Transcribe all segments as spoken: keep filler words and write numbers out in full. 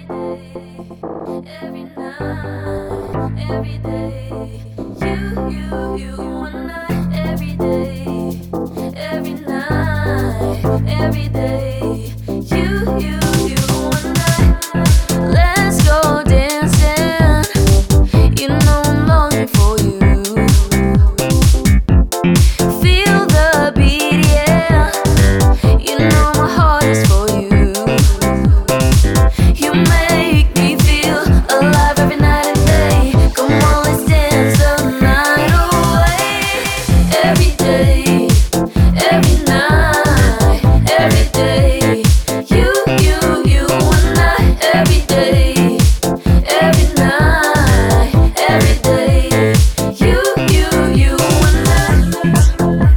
every night, every day. You, you, you and I, every day, every night, every day. You, you, you and I. Let's go dancing. You know I'm longing for you. Feel the beat, yeah. You know my heart is for you. You make me feel alive every night and day. Come on, let's dance the night away. Every day, every night, every day. You, you, you and I. Every day, every night, every day. You, you, you and I.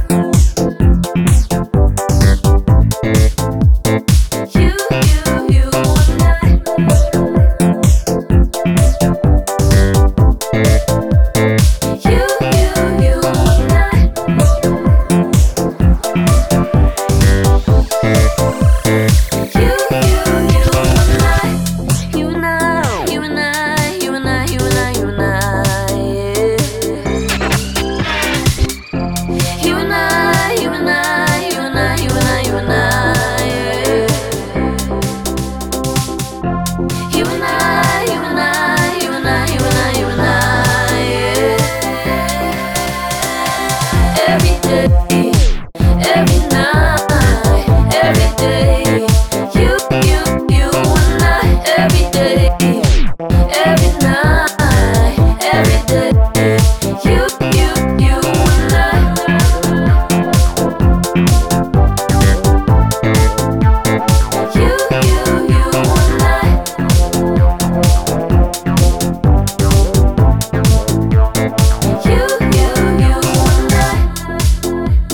You, you, you and I. You, you, you and I. You, you, you and I. You and I, you and I, you and I, you and I, you and I, yeah. You and I, you and I, you and I, you and I, you and I, yeah. You and I, you and I, you and I, you and I, you and I, yeah. Every day, every night, every day. You, you, you and I. Every day, every night, every day. You, you, you and I. You, you, you and I. You, you, you and I.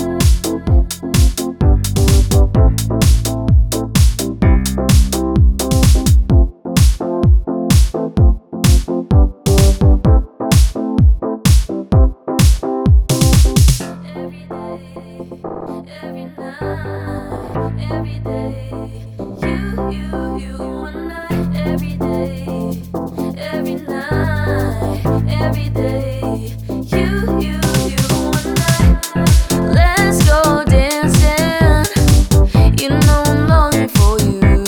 Every night, every day. You, you, you and I. Every day, every night, every day. You, you, you and I. Let's go dancing. You know I'm longing for you.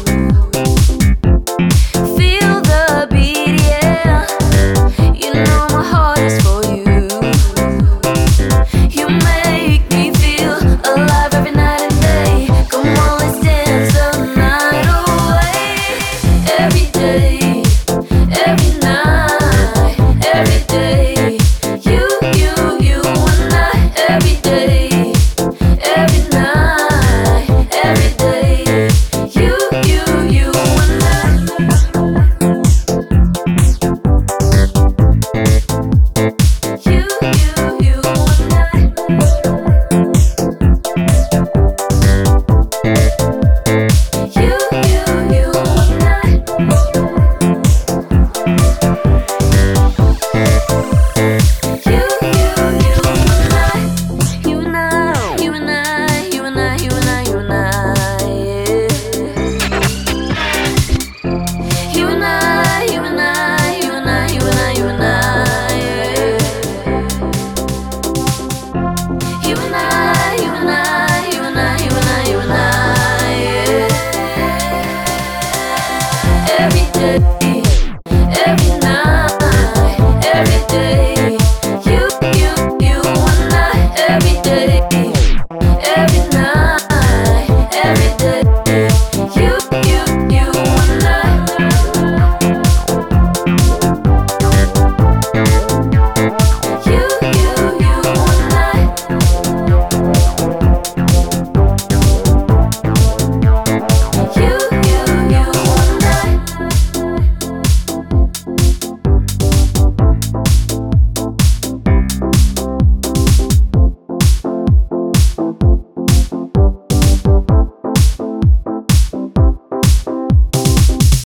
Feel the beat, yeah. You know my heart is for you. You make me feel alive every night and day. Come on, let's dance the night away. Every day, every night, every day. You, you, you and I. Every day, every night, every day. You, you, you and I. You, you, you and I. You, you, you and I. You, you, you and I. You and I, you and I, you and I, you and I, you and I, yeah. You and I, you and I, you and I, you and I, you and I, yeah. You and I, you and I, you and I, you and I, you and I, yeah. Every day, every night, every day.